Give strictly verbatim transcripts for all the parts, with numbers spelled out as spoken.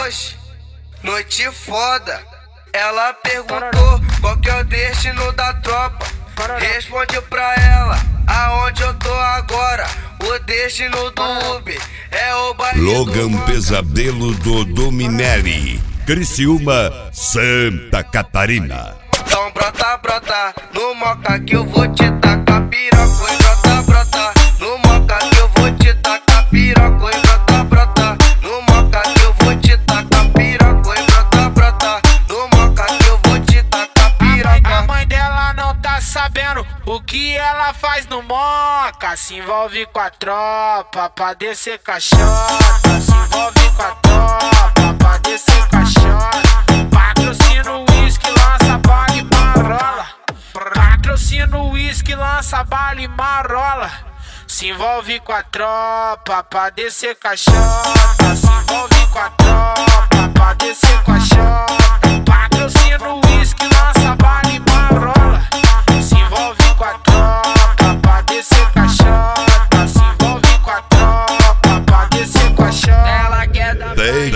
hoje, noite foda. Ela perguntou qual que é o destino da tropa. Responde pra ela aonde eu tô agora. O destino do Uber é o baile Logan do Pesadelo do Dominelli, Criciúma, Santa Catarina. Então brota, brota no moca que eu vou te tacar piroca. E brota, brota no moca que eu vou te tacar piroca. E brota, brota no moca que eu vou te tacar piroca. E brota, brota no moca que eu vou te tacar piroca. A mãe dela não tá sabendo o que ela faz no moca. Se envolve com a tropa pra descer caixota. Se envolve com a tropa pra descer caixota. Patrocínio uísque, lança bala e marola. Patrocínio uísque, lança bala e marola. Se envolve com a tropa pra descer caixota. Se envolve com a tropa pra descer caixota. Patrocínio uísque, lança bala e marola. Se envolve com a tropa pra descer caixota. Se envolve com a tropa pra descer caixota. Ela quer dar D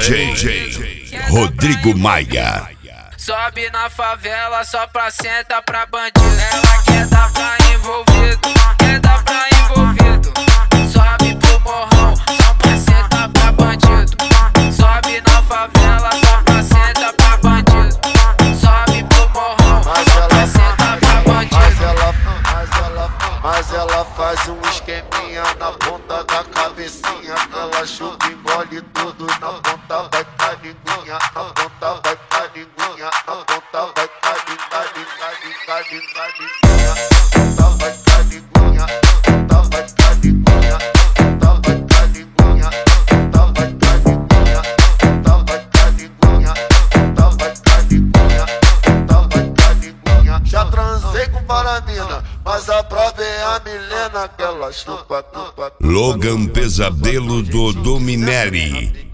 J Rodrigo Maia. Sobe na favela só pra sentar pra bandido. Ela quer dar pra envolvido, quer dar pra envolvido. Sobe pro morrão só pra sentar pra bandido. Sobe na favela só pra sentar pra bandido. Sobe pro morrão só pra sentar pra bandido. Mas ela, mas ela, mas ela faz um esqueminha na ponta da cabecinha. Ela chupa e engole tudo na ponta, vai tá linguinha. Na ponta vai tá linguinha. Na ponta vai tá linguinha, linguinha, linguinha. Na ponta vai tá linguinha. Na ponta vai tá linguinha. Na ponta vai tá linguinha. Na ponta vai tá linguinha. Na ponta vai tá linguinha. Na ponta vai tá linguinha. Na ponta vai tá linguinha. Já transei com paramina, mas a prova é a Milena que ela chupa, chupa. Logan Pesadelo do Dominelli.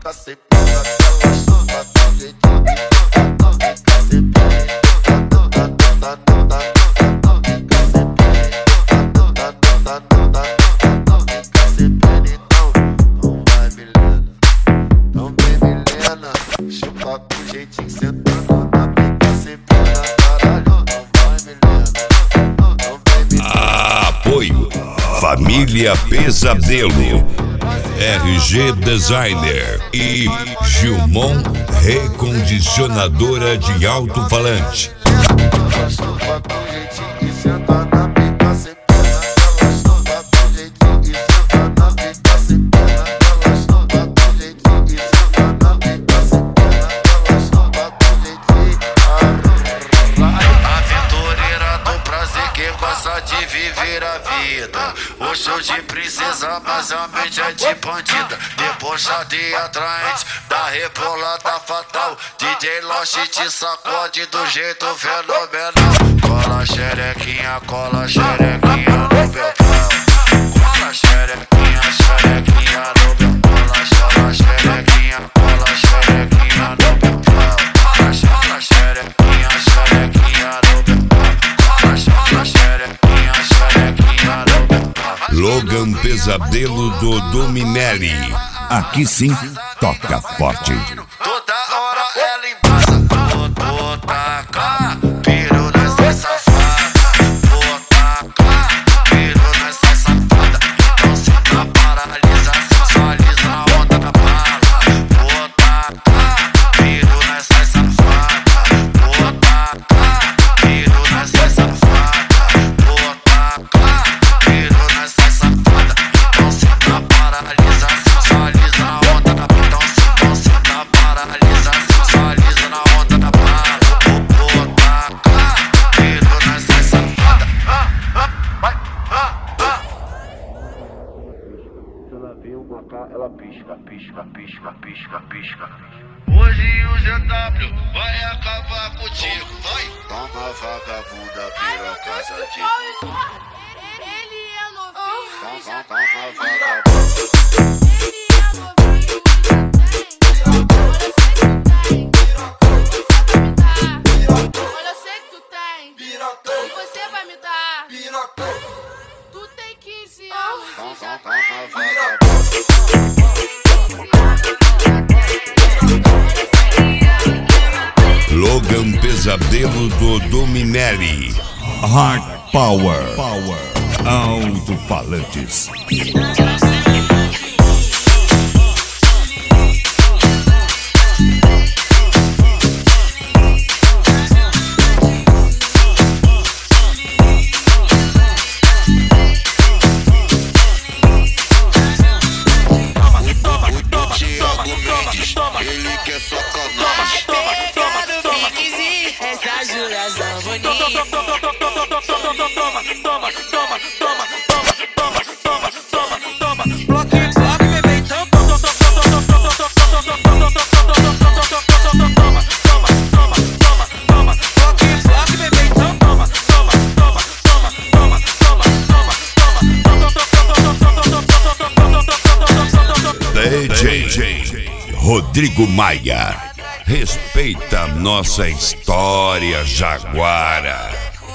Chupa com jeitinho sentando na pica sem pena, caralho, não vai Milena, não vai Milena. Apoio Família Pesadelo, R G Designer e Gilmon Recondicionadora de Alto-Falante. Ela chupa com jeitinho e senta na pica sem pena. Ela chupa com jeitinho e senta na pica sem pena. Ela chupa com jeitinho e senta na pica sem pena. Ela chupa com jeitinho. Aventureira do prazer que gosta de viver a vida. O show de princesa, mas a mente é de bandida. Debochada e atraente, da rebolada fatal. D J Lost te sacode do jeito fenomenal. Cola xerequinha, cola xerequinha no meu pau. Cola xerequinha, xerequinha no meu pau. Cola xerequinha, cola xerequinha no meu pau. Cola xerequinha, xerequinha no meu pau. Cola xerequinha, xerequinha no meu pau. Logan Pesadelo do Dominelli. Aqui sim, toca forte. Toda hora ela embaça. Vou tacar piro nessa safada. Vou tacar piro nessa safada. Então senta, paralisa, sensualiza a onda da bala. Vou tacar piro nessa safada. Vou tacar piro nessa safada. Vou tacar piro nessa safada. Então senta, paralisa, sensualiza a onda da bala. Então senta, paralisa, sensualiza na onda da bala. Vou tacar piro nessa safada. Vai, se ela vê uma cá, ela pisca, pisca, pisca, pisca, pisca. Hoje o G W vai acabar contigo, vai. Toma vagabunda, piroca sadia. Ele é novinho. Toma, toma vagabunda. Ele é novinho. Olha, eu sei que tu tem. E você vai me dar. Tu tem quinze anos. Toma, toma vagabunda. quinze anos. Pesadelo do Dominelli. Hard Power. Power. Alto-falantes. Ele quer sacanagem. Pega no piquezinho, essa Júlia Zamboni. Toma, toma, toma, toma, toma, toma, toma, toma, toma. Bloque, bloque, bebê, então. Toma, toma, toma, toma, toma, toma. Bloque, bloque, bebê, então. Toma, toma, toma, toma, toma, toma, toma. D J Rodrigo Maia. Respeita nossa história jaguara.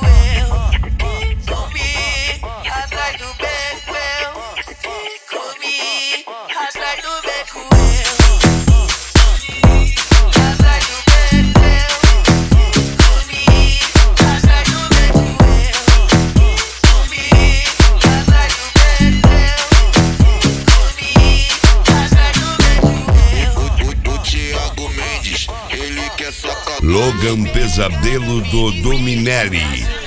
Comi atrás do beco, eu comi atrás do beco, eu atrás do beco, eu comi atrás do beco, eu comi atrás do beco, eu comi atrás do beco, eu. O Thiago Mendes, ele quer sacanagem. Logan Pesadelo do Dominelli.